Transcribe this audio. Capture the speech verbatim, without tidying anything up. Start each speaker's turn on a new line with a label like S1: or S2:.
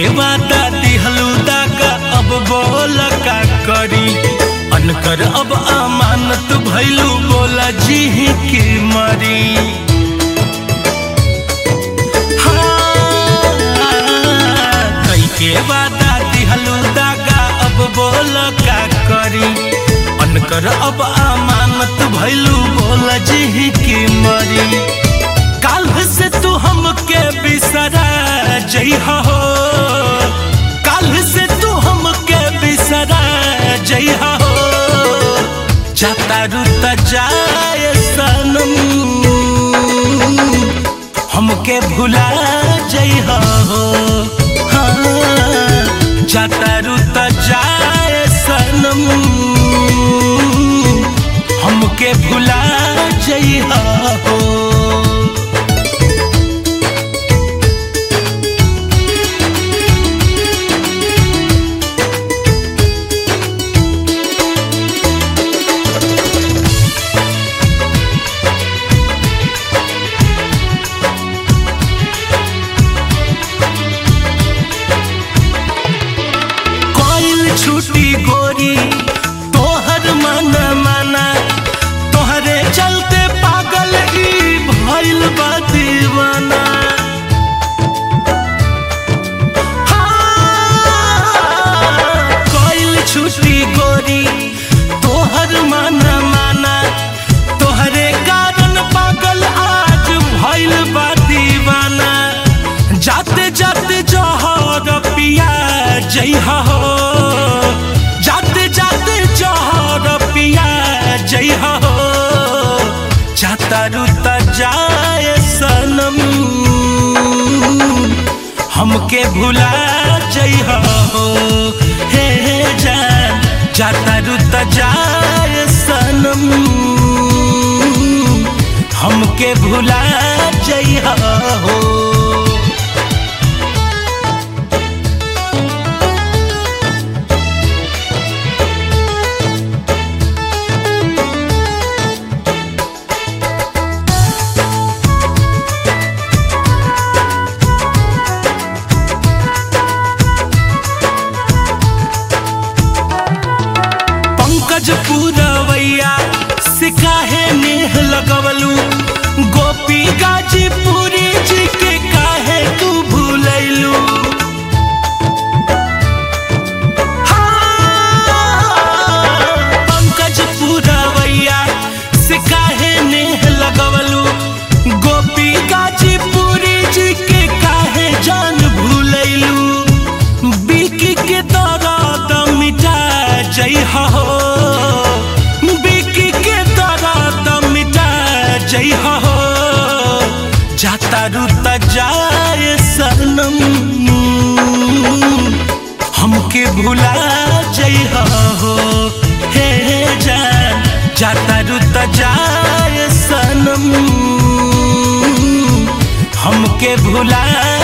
S1: के वादा दिहलू दागा अब बोल का करी अनकर अब अमानत भैलू बोला जी की मरी। हाँ कई के वादा दिहलू दागा अब बोल का करी अनकर अब अमानत भैलू बोला जी की मरी। काल से तू हमके बिसरा जइहा हो, काल से तू हमके बिसरा जइहा हो। जाता रुता जाए सनम हमके भुला जइहा हो। हाँ जाता रुता जाए सनम हमके भुला जइहा हो। छुट्टी गोरी तोहर मन माना तोहरे चलते पागल ई भइल बा दीवाना। हाँ कोइल छुट्टी गोरी तोहर मन माना तोहरे कारण पागल आज भइल बा दीवाना। जाते जाते जहर पिया जइहा हो, जाते जाते जहर पिया जइहा हो। जाता रुता जाए सनम हमके भुला जइहा हो। हे जान जाता रुता जाए सनम हमके भुला जइहा हो। पूरवैया से काहे नेह लगवलू गोपी गाजीपुरी जी के काहे तू भूलैलू। हाँ पंकज पूरवैया से काहे नेह लगवलू गोपी गाजीपुरी जी के काहे जान भूलैलू। बिकी के दर्द मिटा जइहा हो, जइहा हो। जाता रुता जाए सनम हमके भुला जइहा हो। हे जान जाता रुता जाए सनम हमके भुला